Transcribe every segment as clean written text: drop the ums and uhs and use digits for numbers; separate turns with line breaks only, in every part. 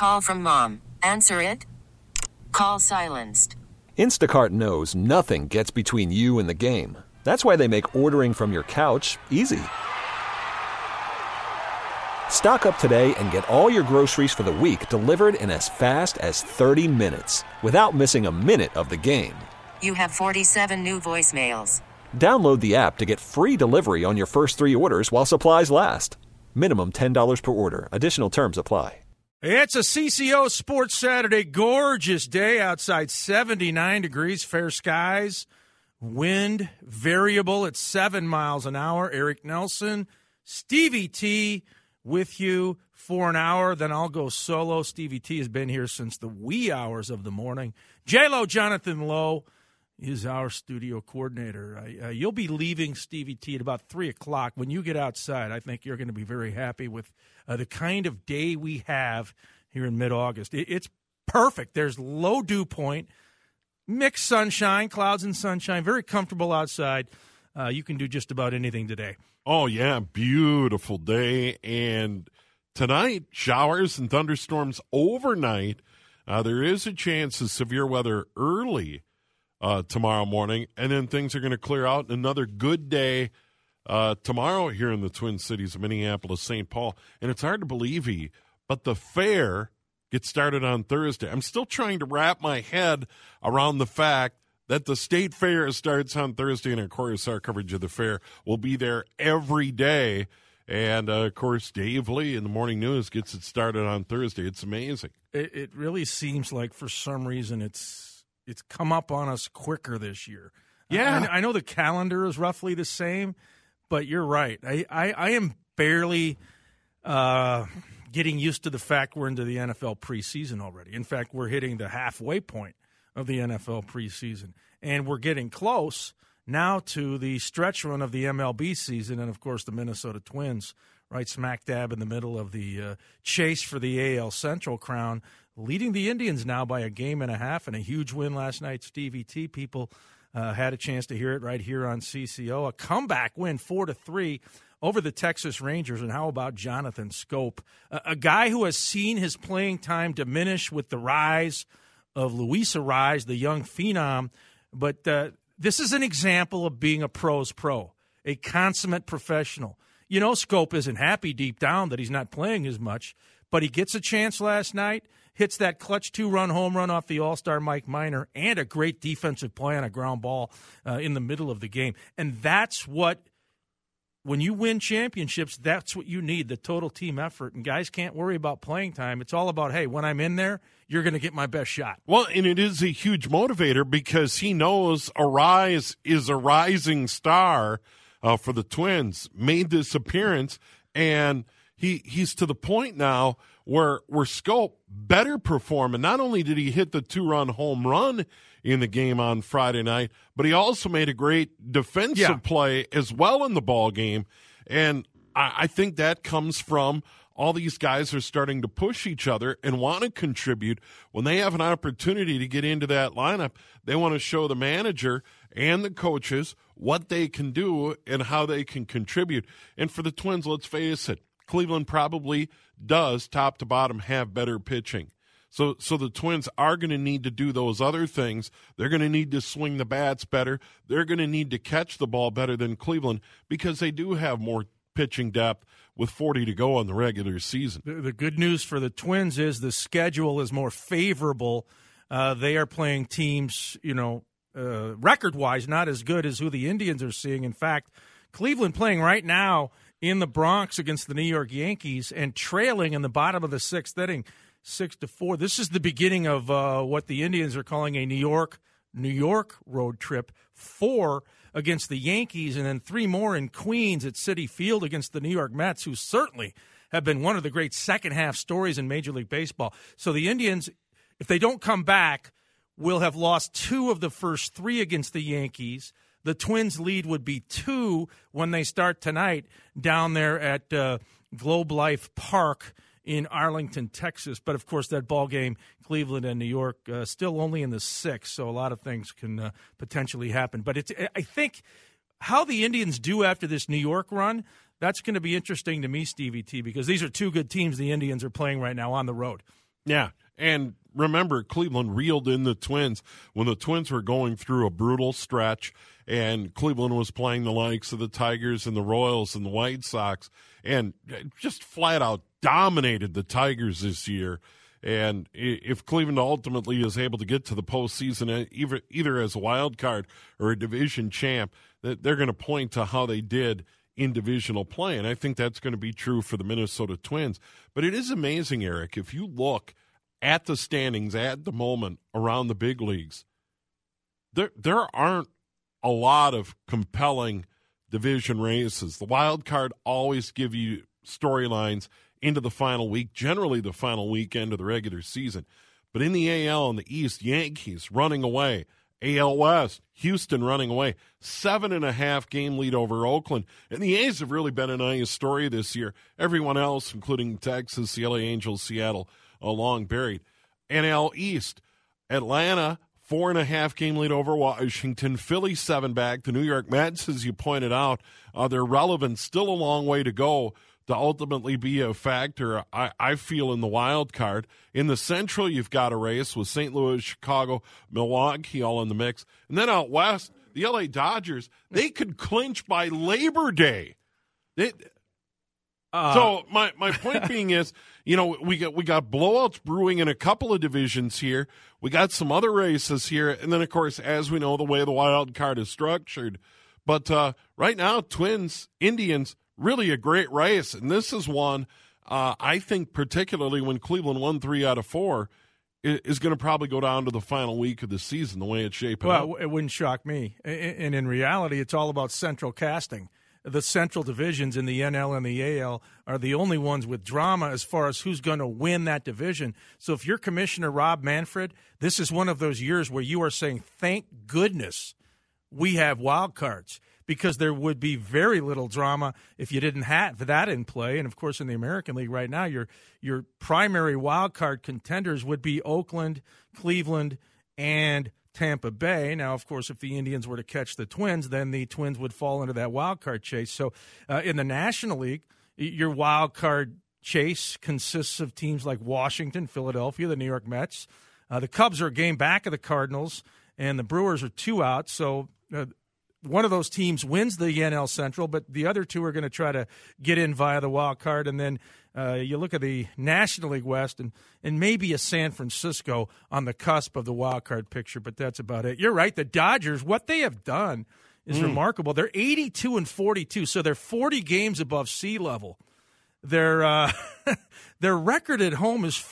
Call from mom. Answer it. Call silenced.
Instacart knows nothing gets between you and the game. That's why they make ordering from your couch easy. Stock up today and get all your groceries for the week delivered in as fast as 30 minutes without missing a minute of the game.
You have 47 new voicemails.
Download the app to get free delivery on your first 3 orders while supplies last. Minimum $10 per order. Additional terms apply.
It's a CCO Sports Saturday. Gorgeous day outside, 79 degrees, fair skies. Wind variable at 7 miles an hour. Eric Nelson, Stevie T with you for an hour. Then I'll go solo. Stevie T has been here since the wee hours of the morning. J-Lo, Jonathan Lowe is our studio coordinator. You'll be leaving Stevie T at about 3 o'clock. When you get outside, I think you're going to be very happy with the kind of day we have here in mid-August. It's perfect. There's low dew point, mixed sunshine, clouds and sunshine, very comfortable outside. You can do just about anything today.
Oh, yeah, beautiful day. And tonight, showers and thunderstorms overnight. There is a chance of severe weather early tomorrow morning, and then things are going to clear out. Another good day tomorrow here in the Twin Cities of Minneapolis, St. Paul. And it's hard to believe, but the fair gets started on Thursday. I'm still trying to wrap my head around the fact that the state fair starts on Thursday, and of course our coverage of the fair will be there every day. And, of course, Dave Lee in the Morning News gets it started on Thursday. It's amazing.
It really seems like for some reason it's come up on us quicker this year.
Yeah.
I know the calendar is roughly the same, but you're right. I am barely getting used to the fact we're into the NFL preseason already. In fact, we're hitting the halfway point of the NFL preseason, and we're getting close now to the stretch run of the MLB season, and, of course, the Minnesota Twins, right smack dab in the middle of the chase for the AL Central crown, leading the Indians now by 1.5 games and a huge win last night. Stevie T, people had a chance to hear it right here on CCO. A comeback win, 4-3 over the Texas Rangers. And how about Jonathan Schoop, a guy who has seen his playing time diminish with the rise of Luis Arraez, the young phenom. But this is an example of being a pro's pro, a consummate professional. You know, Schoop isn't happy deep down that he's not playing as much, but he gets a chance last night, hits that clutch 2-run home run off the All-Star Mike Minor, and a great defensive play on a ground ball in the middle of the game. And that's what, when you win championships, that's what you need, the total team effort. And guys can't worry about playing time. It's all about, hey, when I'm in there, you're going to get my best shot.
Well, and it is a huge motivator because he knows Arraez is a rising star for the Twins, made this appearance, and he's to the point now where Schoop better perform. And not only did he hit the 2-run home run in the game on Friday night, but he also made a great defensive play as well in the ball game. And I think that comes from all these guys are starting to push each other and want to contribute. When they have an opportunity to get into that lineup, they want to show the manager and the coaches what they can do and how they can contribute. And for the Twins, let's face it, Cleveland probably does, top to bottom, have better pitching. So the Twins are going to need to do those other things. They're going to need to swing the bats better. They're going to need to catch the ball better than Cleveland because they do have more pitching depth with 40 to go on the regular season.
The good news for the Twins is the schedule is more favorable. They are playing teams, record-wise, not as good as who the Indians are seeing. In fact, Cleveland playing right now in the Bronx against the New York Yankees and trailing in the bottom of the 6th inning, 6-4. This is the beginning of what the Indians are calling a New York road trip. 4 against the Yankees, and then 3 more in Queens at Citi Field against the New York Mets, who certainly have been one of the great second-half stories in Major League Baseball. So the Indians, if they don't come back, will have lost 2 of the first 3 against the Yankees. The Twins' lead would be 2 when they start tonight down there at Globe Life Park in Arlington, Texas. But, of course, that ball game, Cleveland and New York, still only in the 6th, so a lot of things can potentially happen. But I think how the Indians do after this New York run, that's going to be interesting to me, Stevie T, because these are 2 good teams the Indians are playing right now on the road.
Yeah, and remember, Cleveland reeled in the Twins when the Twins were going through a brutal stretch, and Cleveland was playing the likes of the Tigers and the Royals and the White Sox, and just flat out dominated the Tigers this year. And if Cleveland ultimately is able to get to the postseason, either as a wild card or a division champ, they're going to point to how they did in divisional play. And I think that's going to be true for the Minnesota Twins. But it is amazing, Eric, if you look at the standings at the moment around the big leagues, there aren't a lot of compelling division races. The wild card always give you storylines into the final week, generally the final weekend of the regular season. But in the AL and the East, Yankees running away. AL West, Houston running away. 7.5 game lead over Oakland. And the A's have really been a nice story this year. Everyone else, including Texas, the LA Angels, Seattle, long buried. NL East, Atlanta, 4.5 game lead over Washington. Philly 7 back. The New York Mets, as you pointed out, their relevance still a long way to go to ultimately be a factor, I feel, in the wild card. In the Central, you've got a race with St. Louis, Chicago, Milwaukee all in the mix. And then out west, the LA Dodgers, they could clinch by Labor Day. So my point being is, we got blowouts brewing in a couple of divisions here. We got some other races here. And then, of course, as we know, the way the wild card is structured. But right now, Twins, Indians, really a great race, and this is one I think particularly when Cleveland won 3 out of 4 is going to probably go down to the final week of the season the way it's shaping up.
Well, it wouldn't shock me. And in reality, it's all about central casting. The central divisions in the NL and the AL are the only ones with drama as far as who's going to win that division. So if you're Commissioner Rob Manfred, this is one of those years where you are saying, thank goodness we have wild cards, because there would be very little drama if you didn't have that in play. And, of course, in the American League right now, your primary wild card contenders would be Oakland, Cleveland, and Tampa Bay. Now, of course, if the Indians were to catch the Twins, then the Twins would fall into that wild card chase. So in the National League, your wild card chase consists of teams like Washington, Philadelphia, the New York Mets. The Cubs are a game back of the Cardinals, and the Brewers are 2 out. So one of those teams wins the NL Central, but the other two are going to try to get in via the wild card. And then you look at the National League West and maybe a San Francisco on the cusp of the wild card picture, but that's about it. You're right. The Dodgers, what they have done is remarkable. They're 82-42, so they're 40 games above sea level. Their record at home is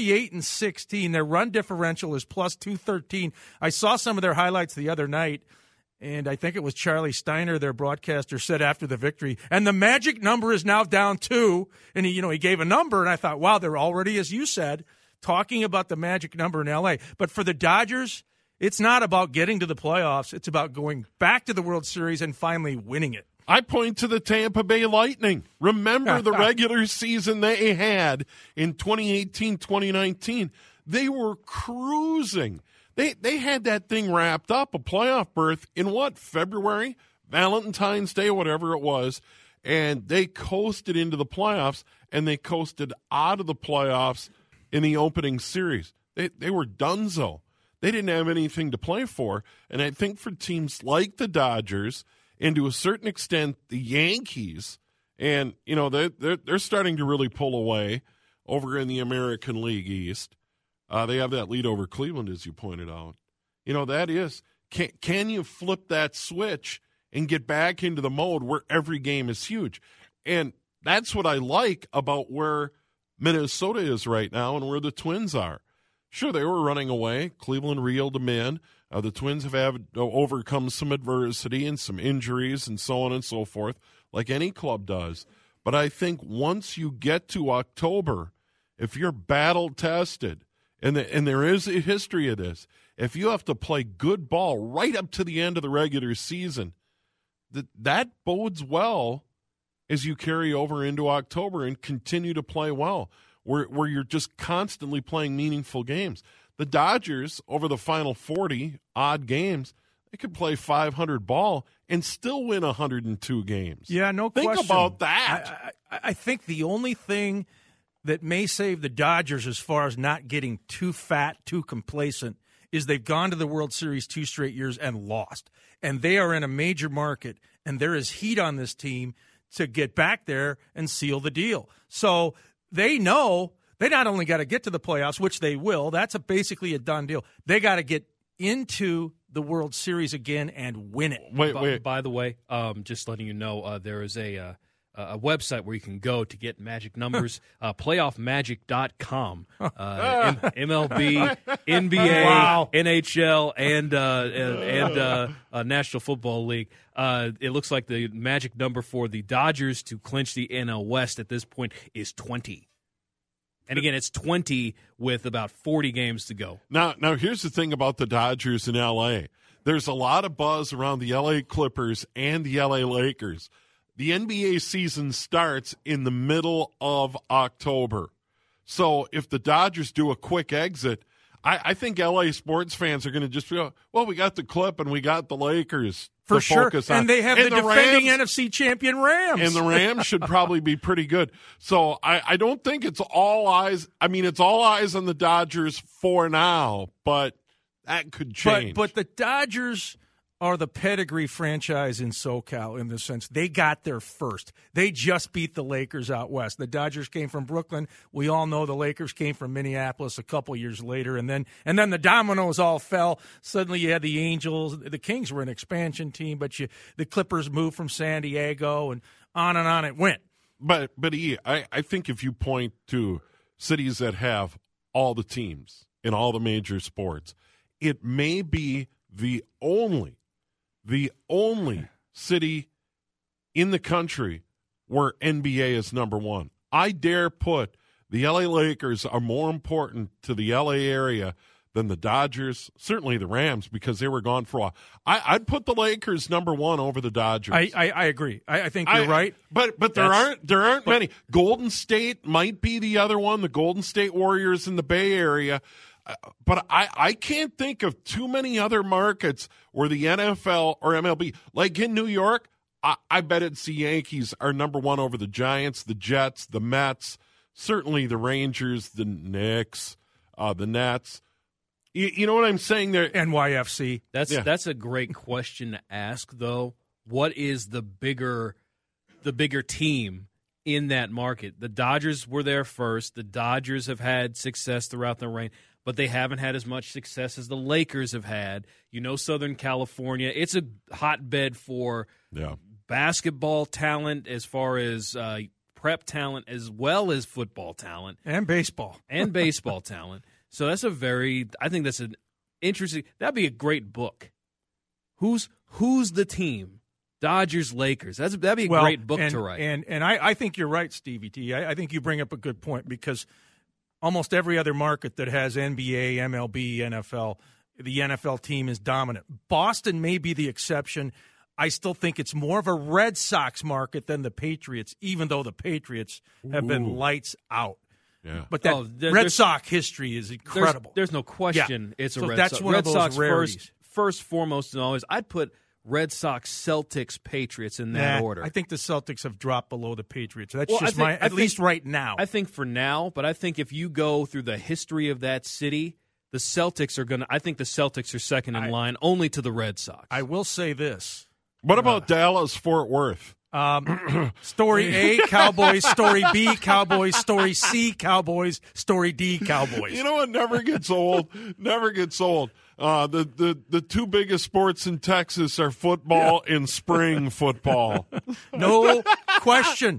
48-16. Their run differential is plus 213. I saw some of their highlights the other night. And I think it was Charlie Steiner, their broadcaster, said after the victory, and the magic number is now down 2. And he gave a number, and I thought, wow, they're already, as you said, talking about the magic number in L.A. But for the Dodgers, it's not about getting to the playoffs. It's about going back to the World Series and finally winning it.
I point to the Tampa Bay Lightning. Remember the regular season they had in 2018-2019. They were cruising. They had that thing wrapped up, a playoff berth, in February? Valentine's Day, whatever it was. And they coasted into the playoffs, and they coasted out of the playoffs in the opening series. They were donezo. They didn't have anything to play for. And I think for teams like the Dodgers, and to a certain extent the Yankees, and they're starting to really pull away over in the American League East. They have that lead over Cleveland, as you pointed out. That is, can you flip that switch and get back into the mode where every game is huge? And that's what I like about where Minnesota is right now and where the Twins are. Sure, they were running away. Cleveland reeled them in. The Twins have overcome some adversity and some injuries and so on and so forth, like any club does. But I think once you get to October, if you're battle-tested, and there is a history of this, if you have to play good ball right up to the end of the regular season, that bodes well as you carry over into October and continue to play well, where you're just constantly playing meaningful games. The Dodgers, over the final 40-odd games, they could play 500 ball and still win 102 games.
Yeah, no question.
Think about that.
I think the only thing that may save the Dodgers as far as not getting too fat, too complacent, is they've gone to the World Series 2 straight years and lost. And they are in a major market, and there is heat on this team to get back there and seal the deal. So they know they not only got to get to the playoffs, which they will, that's basically a done deal. They got to get into the World Series again and win it.
Wait.
By the way, just letting you know, there is a website where you can go to get magic numbers, playoffmagic.com. MLB, NBA,
Wow.
NHL, and National Football League. It looks like the magic number for the Dodgers to clinch the NL West at this point is 20. And again, it's 20 with about 40 games to go.
Now, here's the thing about the Dodgers in L.A. There's a lot of buzz around the L.A. Clippers and the L.A. Lakers. The NBA season starts in the middle of October. So if the Dodgers do a quick exit, I think L.A. sports fans are going to just go, well, we got the Clip and we got the Lakers
For
to
sure.
focus on.
And they have
And
the defending NFC champion Rams.
And the Rams should probably be pretty good. So I don't think it's all eyes. I mean, it's all eyes on the Dodgers for now, but that could change.
But the Dodgers are the pedigree franchise in SoCal in the sense they got there first. They just beat the Lakers out west. The Dodgers came from Brooklyn. We all know the Lakers came from Minneapolis a couple years later, and then the dominoes all fell. Suddenly you had the Angels. The Kings were an expansion team, but the Clippers moved from San Diego, and on it went.
But I think if you point to cities that have all the teams in all the major sports, it may be the only city in the country where NBA is number one. I dare put the LA Lakers are more important to the LA area than the Dodgers, certainly the Rams, because they were gone for a while. I'd put the Lakers number one over the Dodgers.
I agree. I think you're right.
But there aren't many. Golden State might be the other one, the Golden State Warriors in the Bay Area. But I can't think of too many other markets where the NFL or MLB, like in New York, I bet it's the Yankees are number one over the Giants, the Jets, the Mets, certainly the Rangers, the Knicks, the Nets. You know what I'm saying there?
NYFC.
That's a great question to ask, though. What is the bigger team in that market? The Dodgers were there first. The Dodgers have had success throughout the reign, but they haven't had as much success as the Lakers have had. Southern California, it's a hotbed for basketball talent as far as prep talent as well as football talent.
And baseball.
Talent. So I think that's an interesting, that'd be a great book. Who's the team? Dodgers, Lakers. That'd be a great book to write.
And I think you're right, Stevie T. I think you bring up a good point because almost every other market that has NBA, MLB, NFL, the NFL team is dominant. Boston may be the exception. I still think it's more of a Red Sox market than the Patriots, even though the Patriots have been lights out.
Yeah.
But that Red Sox history is incredible.
There's no question it's a Red Sox.
That's one of those rarities.
First, foremost, and always, I'd put Red Sox, Celtics, Patriots in that order.
I think the Celtics have dropped below the Patriots. That's at least right now.
I think for now, but I think if you go through the history of that city, the Celtics I think the Celtics are second in line only to the Red Sox.
I will say this.
What about Dallas, Fort Worth?
Story A, Cowboys. Story B, Cowboys. Story C, Cowboys. Story D, Cowboys.
You know what never gets old? Never gets old. The two biggest sports in Texas are football and spring football.
No question.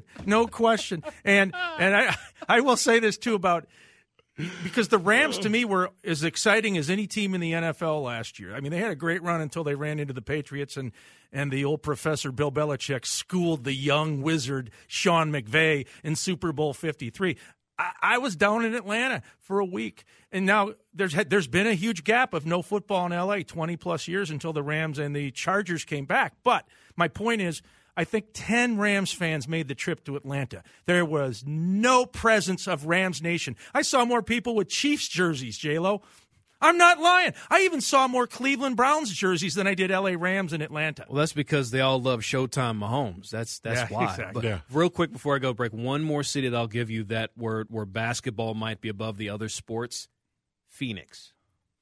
And I will say this too about because the Rams to me were as exciting as any team in the NFL last year. I mean, they had a great run until they ran into the Patriots and the old professor Bill Belichick schooled the young wizard Sean McVay in Super Bowl 53. I was down in Atlanta for a week, and now there's been a huge gap of no football in L.A., 20-plus years until the Rams and the Chargers came back. But my point is, I think 10 Rams fans made the trip to Atlanta. There was no presence of Rams Nation. I saw more people with Chiefs jerseys, J-Lo. I'm not lying. I even saw more Cleveland Browns jerseys than I did L.A. Rams in Atlanta.
Well, that's because they all love Showtime Mahomes. That's why.
Exactly.
But real quick before I go break, one more city that I'll give you that where basketball might be above the other sports, Phoenix.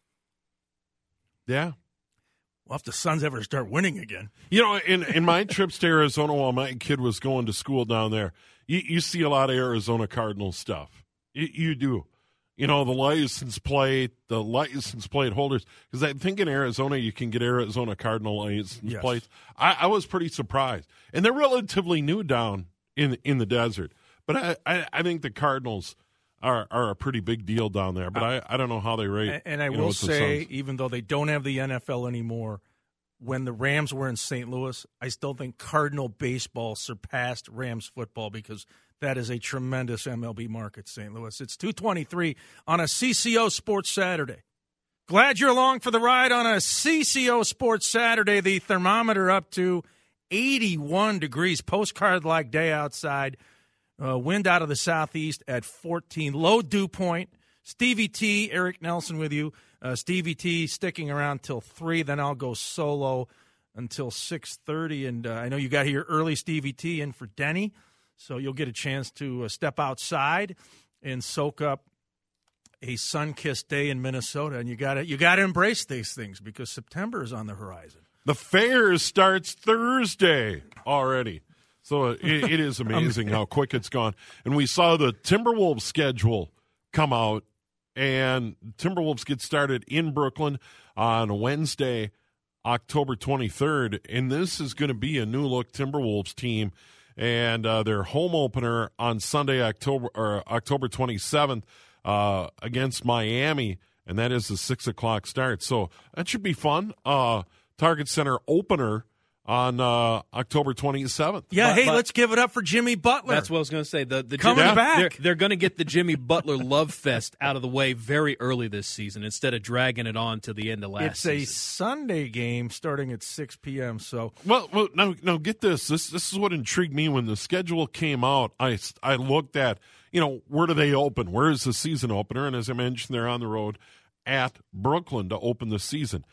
Yeah.
Well, if the Suns ever start winning again.
You know, in my trips to Arizona while my kid was going to school down there, you see a lot of Arizona Cardinals stuff. You do. You know, the license plate holders. Because I think in Arizona you can get Arizona Cardinal license plates. I was pretty surprised. And they're relatively new down in the desert. But I think the Cardinals are a pretty big deal down there. But I don't know how they rate.
And I will say, even though they don't have the NFL anymore, when the Rams were in St. Louis, I still think Cardinal baseball surpassed Rams football because that is a tremendous MLB market, St. Louis. It's 2:23 on a CCO Sports Saturday. Glad you're along for the ride on a CCO Sports Saturday. The thermometer up to 81 degrees, postcard-like day outside. Wind out of the southeast at 14. Low dew point. Stevie T, Eric Nelson with you. Stevie T sticking around till 3. Then I'll go solo until 6:30. And I know you got here early, Stevie T, in for Denny. So you'll get a chance to step outside and soak up a sun-kissed day in Minnesota. And you got to embrace these things because September is on the horizon.
The fair starts Thursday already. So it is amazing how quick it's gone. And we saw the Timberwolves schedule come out, and Timberwolves get started in Brooklyn on Wednesday, October 23rd. And this is going to be a new-look Timberwolves team. And their home opener on Sunday, October 27th against Miami, and that is a 6 o'clock start. So that should be fun. Target Center opener on October 27th.
Yeah, let's give it up for Jimmy Butler.
That's what I was going to say. The
Coming back.
They're going to get the Jimmy Butler love fest out of the way very early this season instead of dragging it on to the end of last season.
It's a Sunday game starting at 6 p.m. So
well, now get this. This is what intrigued me when the schedule came out. I looked at, where do they open? Where is the season opener? And as I mentioned, they're on the road at Brooklyn to open the season.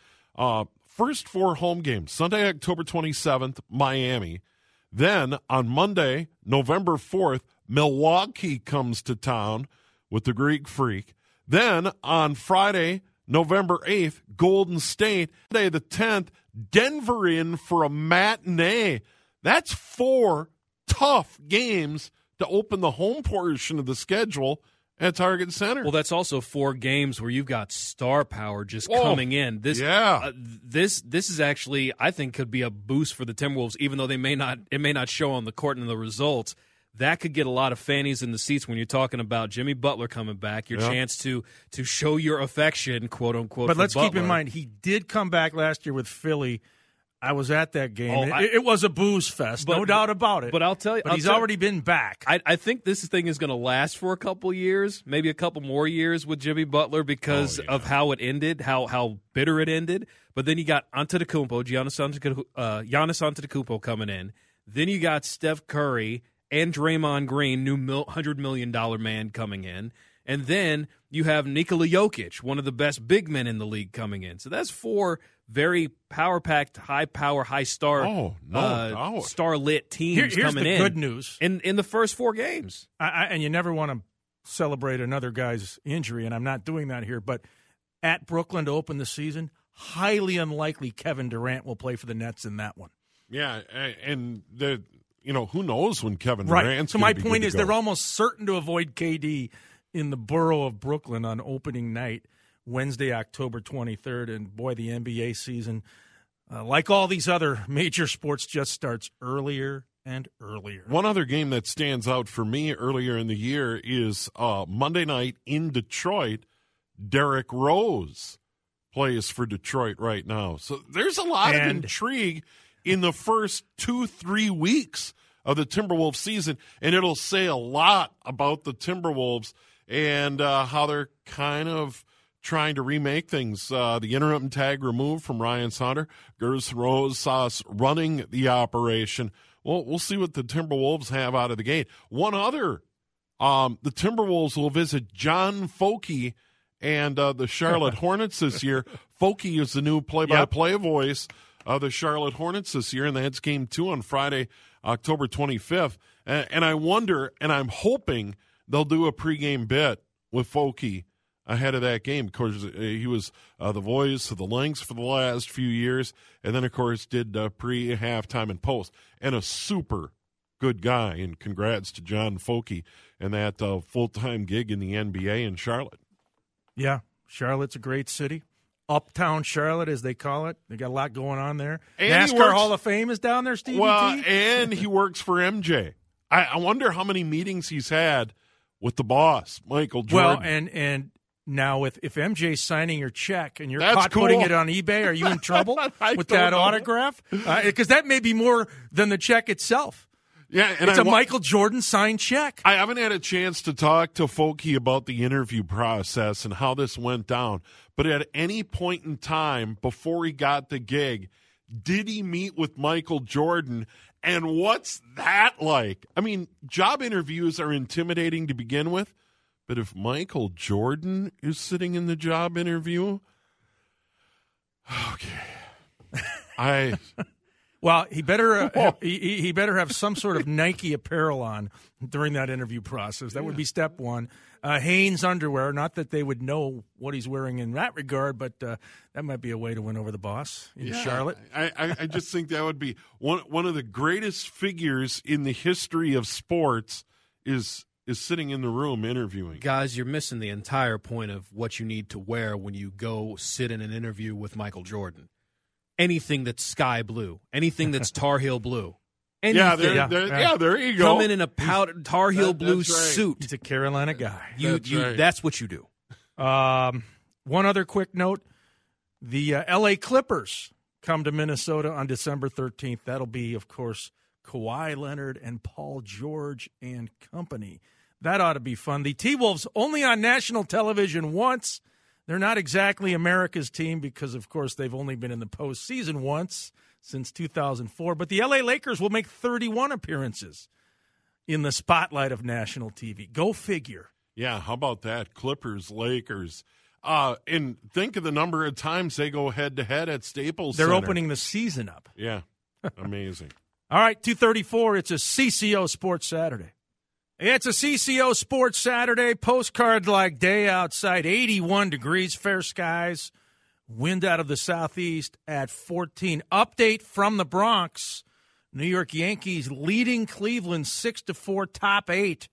First 4 home games, Sunday, October 27th, Miami. Then on Monday, November 4th, Milwaukee comes to town with the Greek Freak. Then on Friday, November 8th, Golden State. Friday the 10th, Denver in for a matinee. That's 4 tough games to open the home portion of the schedule at Target Center.
Well, that's also 4 games where you've got star power just coming in. This is actually, I think, could be a boost for the Timberwolves, even though it may not show on the court in the results. That could get a lot of fannies in the seats when you're talking about Jimmy Butler coming back, your chance to show your affection, quote unquote.
But let's
Butler.
keep in mind, he did come back last year with Philly. I was at that game. It was a booze fest, no doubt about it.
But I'll tell you,
he's already been back.
I think this thing is going to last for a couple years, maybe a couple more years with Jimmy Butler because of how it ended, how bitter it ended. But then you got Antetokounmpo, Giannis Antetokounmpo coming in. Then you got Steph Curry and Draymond Green, new $100 million man coming in. And then you have Nikola Jokic, one of the best big men in the league, coming in. So that's 4 very power-packed, high-power, high-star, star-lit teams
Here's
coming
the
in.
Good news.
In the first 4 games.
And you never want to celebrate another guy's injury, and I'm not doing that here, but at Brooklyn to open the season, highly unlikely Kevin Durant will play for the Nets in that one.
Yeah, and who knows when Kevin Durant's
So my point is they're almost certain to avoid KD in the borough of Brooklyn on opening night, Wednesday, October 23rd. And, boy, the NBA season, like all these other major sports, just starts earlier and earlier.
One other game that stands out for me earlier in the year is Monday night in Detroit. Derrick Rose plays for Detroit right now. So there's a lot of intrigue in the first 2-3 weeks of the Timberwolves season, and it'll say a lot about the Timberwolves and how they're kind of trying to remake things. The interim tag removed from Ryan Saunders. Gerson Rosas running the operation. Well, we'll see what the Timberwolves have out of the gate. One other, the Timberwolves will visit John Foky and the Charlotte Hornets this year. Folky is the new play-by-play voice of the Charlotte Hornets this year, and that's Game 2 on Friday, October 25th. And I wonder, and I'm hoping they'll do a pregame bit with Folky ahead of that game. Of course, he was the voice of the Lynx for the last few years, and then, of course, did pre, halftime, and post. And a super good guy, and congrats to John Folky and that full-time gig in the NBA in Charlotte.
Yeah, Charlotte's a great city. Uptown Charlotte, as they call it. They got a lot going on there.
And
NASCAR Hall of Fame is down there, Stevie T.
And he works for MJ. I wonder how many meetings he's had with the boss, Michael Jordan.
Well, and now if MJ's signing your check and you're
That's
caught
cool.
putting it on eBay, are you in trouble with that autograph? Because that may be more than the check itself.
Yeah, and
it's a Michael Jordan signed check.
I haven't had a chance to talk to Folky about the interview process and how this went down. But at any point in time before he got the gig, did he meet with Michael Jordan? And what's that like? I mean, job interviews are intimidating to begin with. But if Michael Jordan is sitting in the job interview, okay.
Well, he better he better have some sort of Nike apparel on during that interview process. That would be step one. Hanes underwear. Not that they would know what he's wearing in that regard, but that might be a way to win over the boss in Charlotte.
I just think that would be one of the greatest figures in the history of sports is sitting in the room interviewing.
Guys, you're missing the entire point of what you need to wear when you go sit in an interview with Michael Jordan. Anything that's sky blue, anything that's Tar Heel blue. Anything.
Yeah, there you go.
Come in a Tar Heel blue suit.
He's a Carolina guy.
That's what you do.
One other quick note. The L.A. Clippers come to Minnesota on December 13th. That'll be, of course, Kawhi Leonard and Paul George and company. That ought to be fun. The T-Wolves only on national television once. They're not exactly America's team because, of course, they've only been in the postseason once since 2004. But the L.A. Lakers will make 31 appearances in the spotlight of national TV. Go figure.
Yeah, how about that? Clippers, Lakers. And think of the number of times they go head-to-head at Staples
They're
Center.
opening the season up.
Yeah, amazing.
All right, 2:34. It's a CCO Sports Saturday. It's a CCO Sports Saturday, postcard-like day outside, 81 degrees, fair skies, wind out of the southeast at 14. Update from the Bronx, New York Yankees leading Cleveland 6-4, top 8.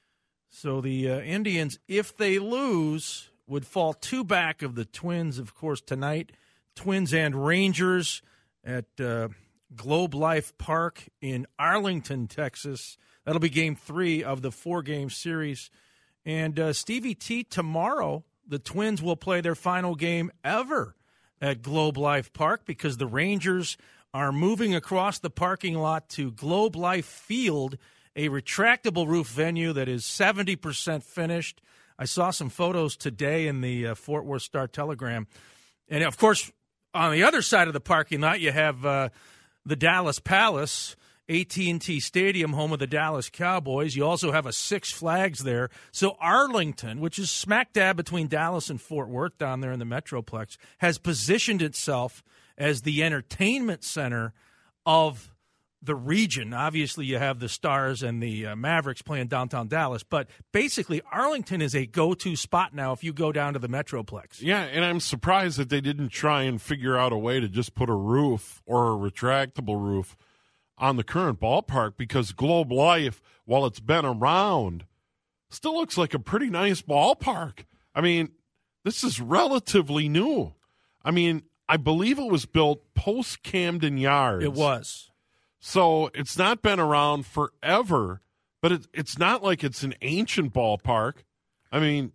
So the Indians, if they lose, would fall 2 back of the Twins, of course, tonight. Twins and Rangers at Globe Life Park in Arlington, Texas. That'll be Game 3 of the 4-game series. And Stevie T, tomorrow, the Twins will play their final game ever at Globe Life Park because the Rangers are moving across the parking lot to Globe Life Field, a retractable roof venue that is 70% finished. I saw some photos today in the Fort Worth Star-Telegram. And, of course, on the other side of the parking lot, you have the Dallas Palace, AT&T Stadium, home of the Dallas Cowboys. You also have a Six Flags there. So Arlington, which is smack dab between Dallas and Fort Worth down there in the Metroplex, has positioned itself as the entertainment center of the region. Obviously, you have the Stars and the Mavericks playing downtown Dallas, but basically Arlington is a go-to spot now if you go down to the Metroplex.
Yeah, and I'm surprised that they didn't try and figure out a way to just put a roof or a retractable roof on the current ballpark because Globe Life, while it's been around, still looks like a pretty nice ballpark. I mean, this is relatively new. I mean, I believe it was built post-Camden Yards.
It was.
So it's not been around forever, but it's not like it's an ancient ballpark. I mean,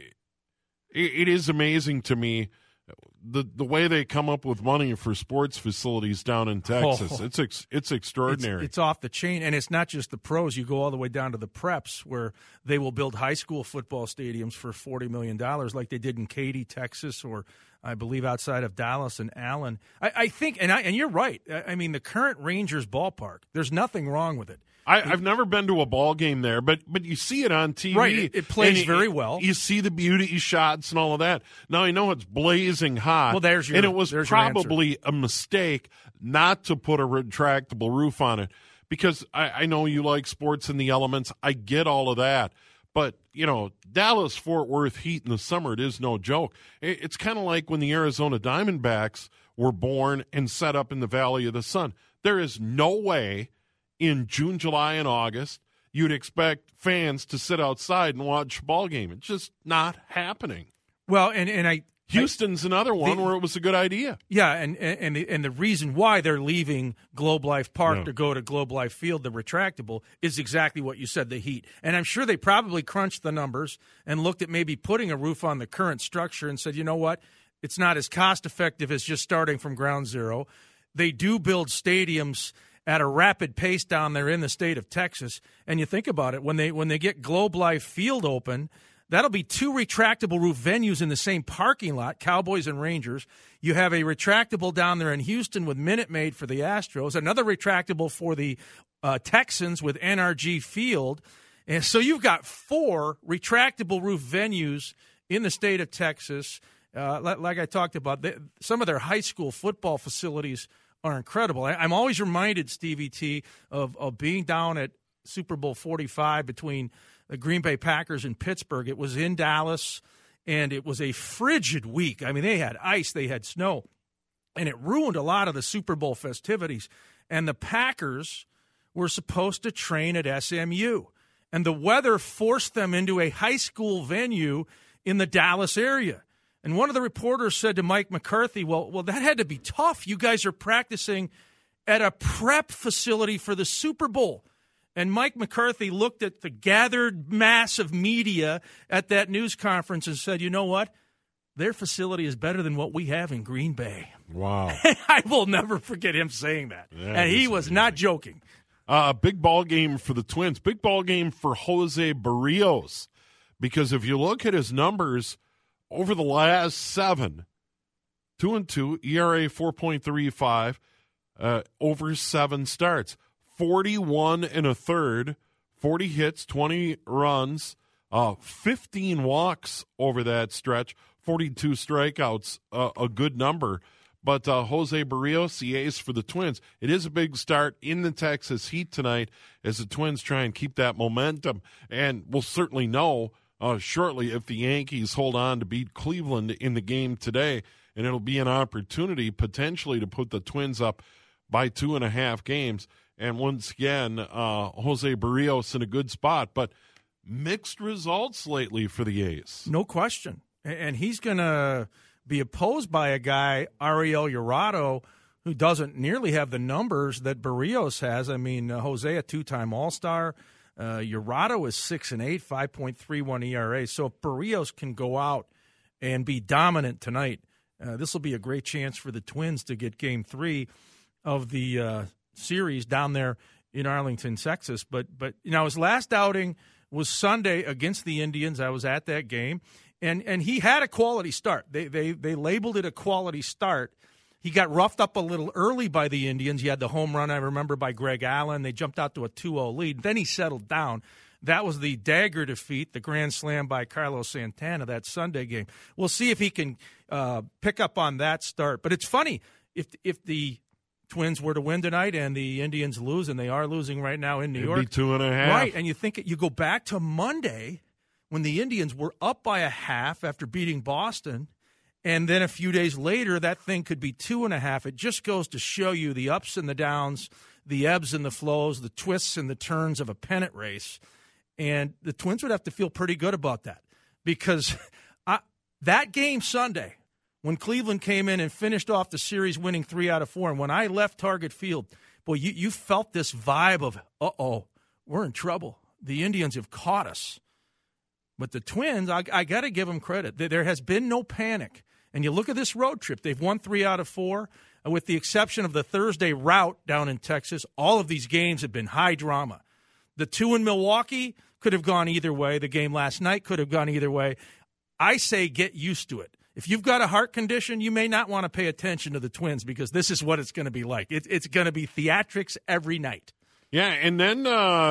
it is amazing to me the way they come up with money for sports facilities down in Texas. It's extraordinary.
It's off the chain, and it's not just the pros. You go all the way down to the preps where they will build high school football stadiums for $40 million like they did in Katy, Texas, or I believe outside of Dallas and Allen. I think, and you're right. I mean, the current Rangers ballpark, there's nothing wrong with it.
I've never been to a ball game there, but you see it on TV.
Right, it plays very well.
You see the beauty shots and all of that. Now, I know it's blazing hot.
Well, and it was
probably a mistake not to put a retractable roof on it, because I know you like sports in the elements. I get all of that. But, Dallas-Fort Worth heat in the summer, it is no joke. It's kind of like when the Arizona Diamondbacks were born and set up in the Valley of the Sun. There is no way in June, July, and August you'd expect fans to sit outside and watch a ball game. It's just not happening.
Well,
Houston's another one where it was a good idea.
Yeah, and the reason why they're leaving Globe Life Park to go to Globe Life Field, the retractable, is exactly what you said, the heat. And I'm sure they probably crunched the numbers and looked at maybe putting a roof on the current structure and said, you know what, it's not as cost-effective as just starting from ground zero. They do build stadiums at a rapid pace down there in the state of Texas. And you think about it, when they get Globe Life Field open, that'll be 2 retractable roof venues in the same parking lot, Cowboys and Rangers. You have a retractable down there in Houston with Minute Maid for the Astros, another retractable for the Texans with NRG Field. And so you've got 4 retractable roof venues in the state of Texas. Like I talked about, some of their high school football facilities are incredible. I'm always reminded, Stevie T, of being down at Super Bowl 45 between the Green Bay Packers and Pittsburgh. It was in Dallas, and it was a frigid week. I mean, they had ice, they had snow, and it ruined a lot of the Super Bowl festivities. And the Packers were supposed to train at SMU, and the weather forced them into a high school venue in the Dallas area. And one of the reporters said to Mike McCarthy, well, that had to be tough. You guys are practicing at a prep facility for the Super Bowl. And Mike McCarthy looked at the gathered mass of media at that news conference and said, you know what? Their facility is better than what we have in Green Bay.
Wow.
I will never forget him saying that. And he was not joking.
Big ball game for the Twins. Big ball game for Jose Barrios. Because if you look at his numbers over the last 7, 2-2, ERA 4.35, over 7 starts. 41 1/3, 40 hits, 20 runs, 15 walks over that stretch, 42 strikeouts, a good number. But Jose Barrios, the ace for the Twins, it is a big start in the Texas heat tonight as the Twins try and keep that momentum. And we'll certainly know shortly if the Yankees hold on to beat Cleveland in the game today, and it'll be an opportunity potentially to put the Twins up by 2.5 games. And once again, Jose Barrios in a good spot, but mixed results lately for the A's.
No question. And he's going to be opposed by a guy, Ariel Jurado, who doesn't nearly have the numbers that Barrios has. I mean, Jose, a 2-time All-Star. Jurado is 6-8, 5.31 ERA. So if Barrios can go out and be dominant tonight, this will be a great chance for the Twins to get Game 3 of the series down there in Arlington, Texas. But his last outing was Sunday against the Indians. I was at that game, and he had a quality start. They labeled it a quality start. He got roughed up a little early by the Indians. He had the home run, I remember, by Greg Allen. They jumped out to a 2-0 lead. Then he settled down. That was the dagger defeat, the grand slam by Carlos Santana, that Sunday game. We'll see if he can pick up on that start. But it's funny, if the Twins were to win tonight and the Indians lose, and they are losing right now in New York.
It'd be 2.5.
Right, and you go back to Monday when the Indians were up by a half after beating Boston, and then a few days later that thing could be 2.5. It just goes to show you the ups and the downs, the ebbs and the flows, the twists and the turns of a pennant race. And the Twins would have to feel pretty good about that, because that game Sunday, when Cleveland came in and finished off the series winning 3 out of 4, and when I left Target Field, boy, you felt this vibe of, we're in trouble. The Indians have caught us. But the Twins, I got to give them credit. There has been no panic. And you look at this road trip, they've won 3 out of 4. With the exception of the Thursday rout down in Texas, all of these games have been high drama. The 2 in Milwaukee could have gone either way. The game last night could have gone either way. I say get used to it. If you've got a heart condition, you may not want to pay attention to the Twins, because this is what it's going to be like. It's going to be theatrics every night.
Yeah, and then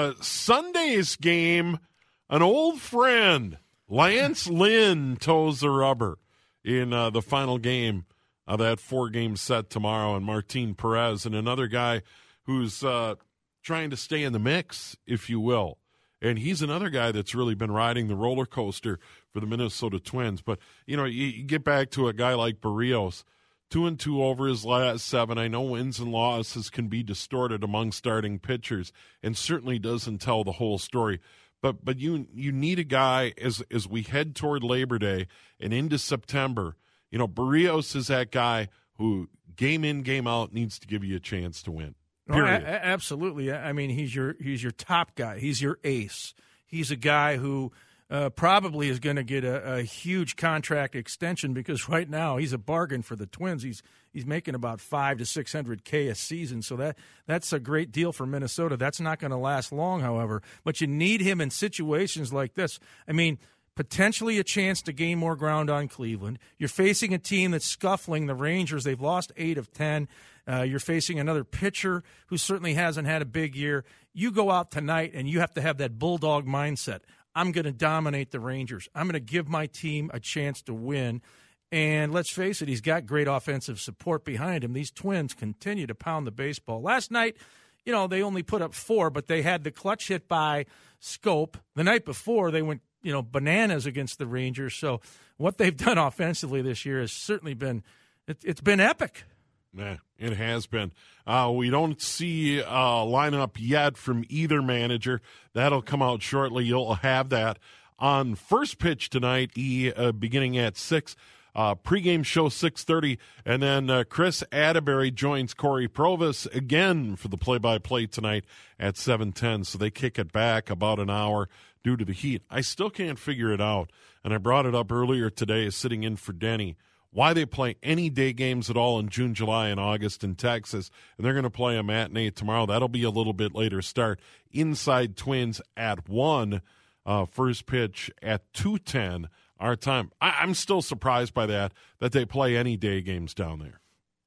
Sunday's game, an old friend, Lance Lynn, toes the rubber in the final game of that 4-game set tomorrow, and Martin Perez, and another guy who's trying to stay in the mix, if you will. And he's another guy that's really been riding the roller coaster for the Minnesota Twins. But, you get back to a guy like Berríos, 2-2 over his last 7. I know wins and losses can be distorted among starting pitchers and certainly doesn't tell the whole story. But you need a guy as we head toward Labor Day and into September. Berríos is that guy who game in, game out needs to give you a chance to win. Period.
Absolutely. I mean, he's your top guy. He's your ace. He's a guy who probably is going to get a huge contract extension because right now he's a bargain for the Twins. He's making about $500,000 to $600,000 a season, so that's a great deal for Minnesota. That's not going to last long, however. But you need him in situations like this. I mean, potentially a chance to gain more ground on Cleveland. You're facing a team that's scuffling, the Rangers. They've lost 8 of 10. You're facing another pitcher who certainly hasn't had a big year. You go out tonight and you have to have that bulldog mindset. I'm going to dominate the Rangers. I'm going to give my team a chance to win. And let's face it, he's got great offensive support behind him. These Twins continue to pound the baseball. Last night, they only put up 4, but they had the clutch hit by Scope. The night before, they went bananas against the Rangers. So what they've done offensively this year has certainly been it's been epic.
Yeah, it has been. We don't see a lineup yet from either manager. That'll come out shortly. You'll have that on First Pitch tonight, beginning at 6. Pregame show 6:30, and then Chris Atterbury joins Corey Provis again for the play-by-play tonight at 7:10. So they kick it back about an hour due to the heat. I still can't figure it out, and I brought it up earlier today sitting in for Denny, why they play any day games at all in June, July, and August in Texas, and they're going to play a matinee tomorrow. That'll be a little bit later start. Inside Twins at 1, First Pitch at 2:10 our time. I'm still surprised by that they play any day games down there.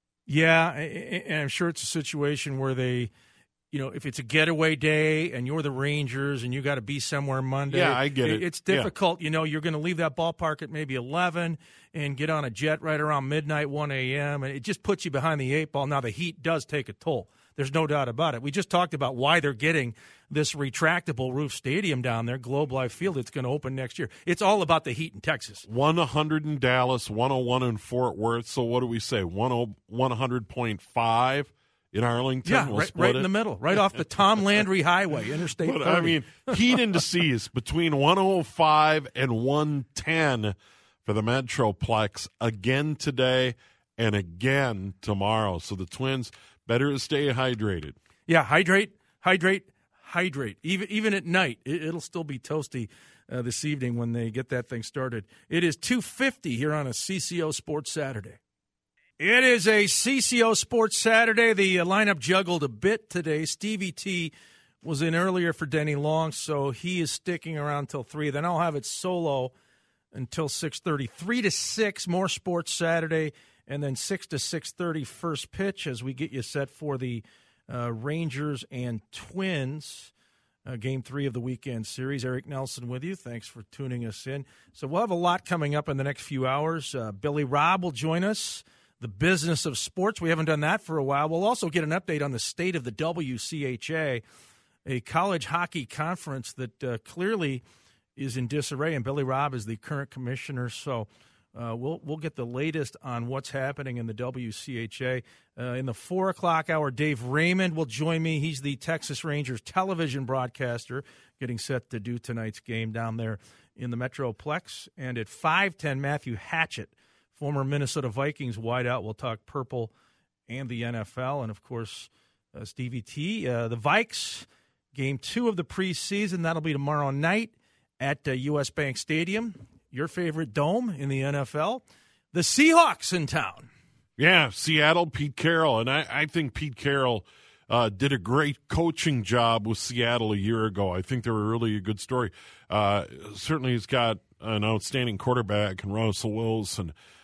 Yeah, and I'm sure it's a situation where they, if it's a getaway day and you're the Rangers and you got to be somewhere Monday.
Yeah, I get it.
It's difficult. Yeah. You're going to leave that ballpark at maybe 11 and get on a jet right around midnight, 1 a.m., and it just puts you behind the 8 ball. Now, the heat does take a toll. There's no doubt about it. We just talked about why they're getting this retractable roof stadium down there, Globe Life Field. It's going to open next year. It's all about the heat in Texas.
100 in Dallas, 101 in Fort Worth. So what do we say, 100.5 in Arlington?
Yeah,
we'll
right in the middle, right off the Tom Landry Highway, Interstate 30.
I mean, heat indices between 105 and 110 for the Metroplex again today and again tomorrow. So the Twins better stay hydrated.
Yeah, hydrate. Even at night, it'll still be toasty this evening when they get that thing started. It is 2:50 here on a CCO Sports Saturday. It is a CCO Sports Saturday. The lineup juggled a bit today. Stevie T was in earlier for Denny Long, so he is sticking around till 3. Then I'll have it solo until 6:30. 3 to 6, more Sports Saturday, and then 6 to 6:30 First Pitch as we get you set for the Rangers and Twins, Game 3 of the weekend series. Eric Nelson with you. Thanks for tuning us in. So we'll have a lot coming up in the next few hours. Billy Robb will join us. The business of sports. We haven't done that for a while. We'll also get an update on the state of the WCHA, a college hockey conference that clearly is in disarray, and Billy Robb is the current commissioner. So we'll get the latest on what's happening in the WCHA. In the 4 o'clock hour, Dave Raymond will join me. He's the Texas Rangers television broadcaster, getting set to do tonight's game down there in the Metroplex. And at 5:10, Matthew Hatchett, former Minnesota Vikings wideout, will talk purple and the NFL. And, of course, Stevie T, the Vikes, Game 2 of the preseason. That'll be tomorrow night at U.S. Bank Stadium, your favorite dome in the NFL. The Seahawks in town.
Yeah, Seattle, Pete Carroll. And I think Pete Carroll did a great coaching job with Seattle a year ago. I think they were really a good story. Certainly he's got an outstanding quarterback in Russell Wilson.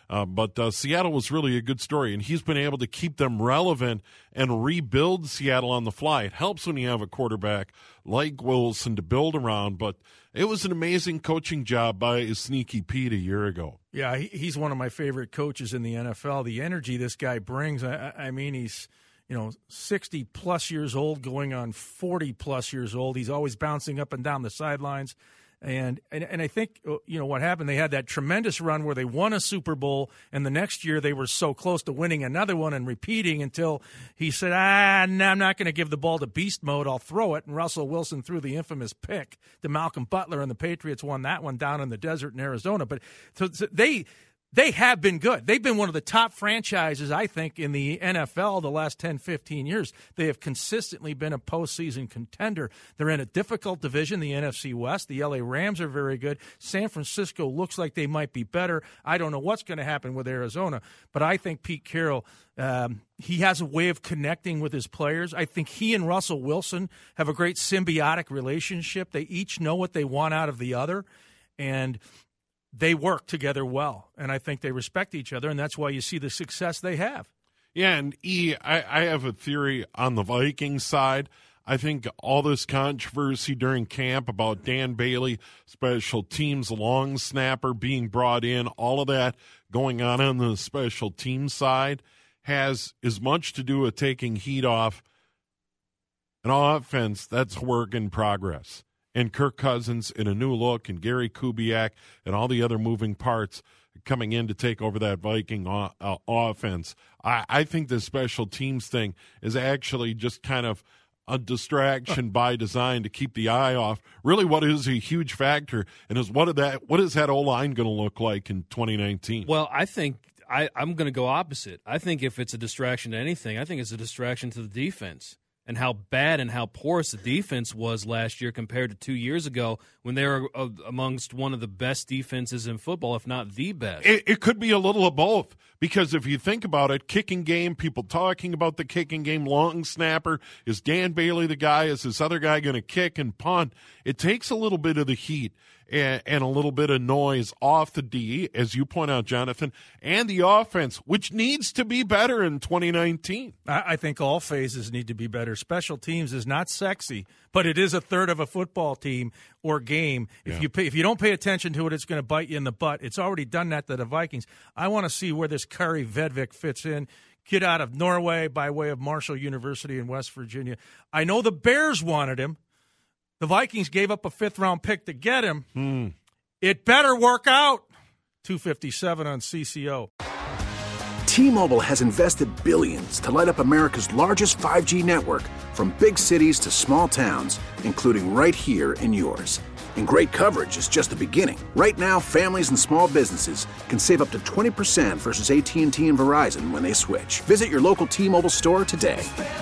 But Seattle was really a good story, and he's been able to keep them relevant and rebuild Seattle on the fly. It helps when you have a quarterback like Wilson to build around, but it was an amazing coaching job by Sneaky Pete a year ago.
Yeah, he's one of my favorite coaches in the NFL. The energy this guy brings, I mean, he's 60-plus years old, going on 40-plus years old. He's always bouncing up and down the sidelines. And I think, what happened, they had that tremendous run where they won a Super Bowl, and the next year they were so close to winning another one and repeating until he said, no, I'm not going to give the ball to beast mode, I'll throw it. And Russell Wilson threw the infamous pick to Malcolm Butler, and the Patriots won that one down in the desert in Arizona. But so they have been good. They've been one of the top franchises, I think, in the NFL the last 10, 15 years. They have consistently been a postseason contender. They're in a difficult division, the NFC West. The LA Rams are very good. San Francisco looks like they might be better. I don't know what's going to happen with Arizona, but I think Pete Carroll, he has a way of connecting with his players. I think he and Russell Wilson have a great symbiotic relationship. They each know what they want out of the other, and they work together well, and I think they respect each other, and that's why you see the success they have.
Yeah, and I have a theory on the Vikings side. I think all this controversy during camp about Dan Bailey, special teams long snapper being brought in, all of that going on the special team side has as much to do with taking heat off an offense that's work in progress. And Kirk Cousins in a new look, and Gary Kubiak and all the other moving parts coming in to take over that Viking offense. I think the special teams thing is actually just kind of a distraction by design to keep the eye off really what is a huge factor, and is what is that O-line going to look like in 2019?
Well, I think I'm going to go opposite. I think if it's a distraction to anything, I think it's a distraction to the defense, and how bad and how porous the defense was last year compared to 2 years ago when they were amongst one of the best defenses in football, if not the best.
It could be a little of both, because if you think about it, kicking game, people talking about the kicking game, long snapper, is Dan Bailey the guy? Is this other guy going to kick and punt? It takes a little bit of the heat and a little bit of noise off the D, as you point out, Jonathan, and the offense, which needs to be better in 2019.
I think all phases need to be better. Special teams is not sexy, but it is a third of a football team or game. If you don't pay attention to it, it's going to bite you in the butt. It's already done that to the Vikings. I want to see where this Kari Vedvik fits in. Kid out of Norway by way of Marshall University in West Virginia. I know the Bears wanted him. The Vikings gave up a fifth-round pick to get him. It better work out. 257 on CCO.
T-Mobile has invested billions to light up America's largest 5G network, from big cities to small towns, including right here in yours. And great coverage is just the beginning. Right now, families and small businesses can save up to 20% versus AT&T and Verizon when they switch. Visit your local T-Mobile store today.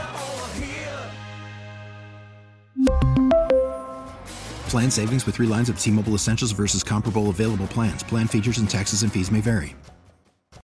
Plan savings with 3 lines of T-Mobile Essentials versus comparable available plans. Plan features and taxes and fees may vary.